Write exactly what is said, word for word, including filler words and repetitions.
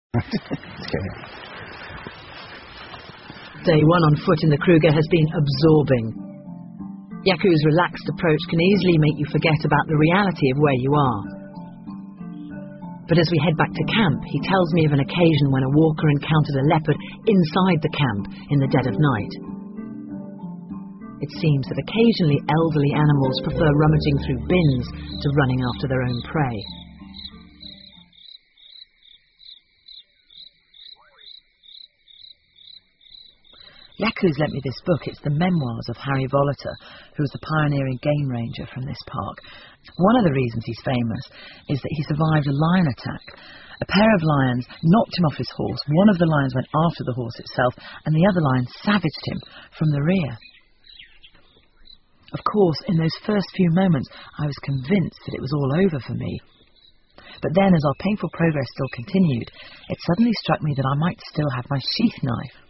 Okay. Day one on foot in the Kruger has been absorbing. Jaco's relaxed approach can easily make you forget about the reality of where you are. But as we head back to camp, he tells me of an occasion when a walker encountered a leopard inside the camp in the dead of night. It seems that occasionally elderly animals prefer rummaging through bins to running after their own prey. Jaco's lent me this book. It's the memoirs of Harry Volater, who was the pioneering game ranger from this park. One of the reasons he's famous is that he survived a lion attack. A pair of lions knocked him off his horse. One of the lions went after the horse itself, and the other lion savaged him from the rear. Of course, in those first few moments, I was convinced that it was all over for me. But then, as our painful progress still continued, it suddenly struck me that I might still have my sheath knife.